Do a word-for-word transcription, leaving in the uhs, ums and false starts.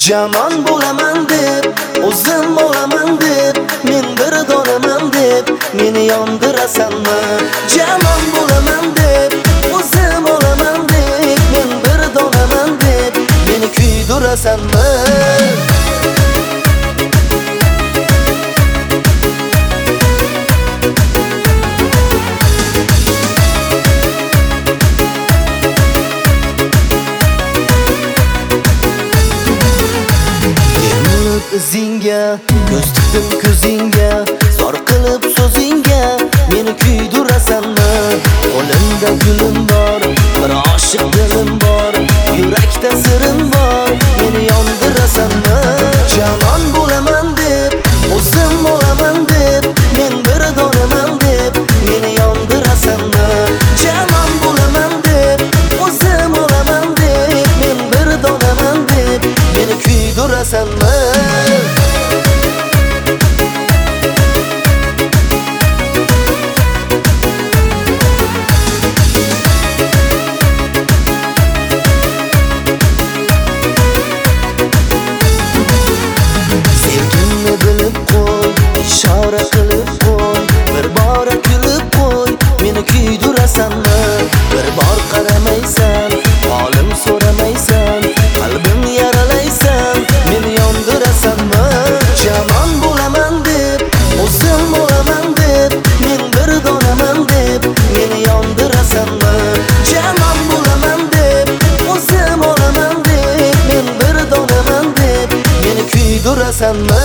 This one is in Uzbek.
Jamon bo'laman deb, o'zim bo'laman deb, men bir donaman deb, meni yondirasanmi? Jamon bo'laman deb, o'zim bo'laman deb, men bir donaman deb, meni kuydirasanmi? Izingga, ko'z tikdim ko'zingga, zor qilib so'zingga, meni kuydirasanmi? Qo'limda gulim bor, bir oshiq dilim bor, yurakda sirim bor, meni yondirasanmi? Jamon bo'laman deb, o'zim bo'laman deb, men bir donaman deb, meni yondirasanmi? Jamon bo'laman deb, o'zim bo'laman deb, men bir donaman deb, meni kuydirasanmi? Ishora qilib qo'y, bir bora kulib qo'y, meni kuydirasanmi? Bir bor qaramaysan, holim so'ramaysan, qalbim yaralaysan, meni yondirasanmi? Jamon bo'laman deb, o'zim bo'laman deb, men bir donaman deb, meni yondirasanmi? Jamon bo'laman deb, o'zim bo'laman deb, men bir donaman deb, meni kuydirasanmi?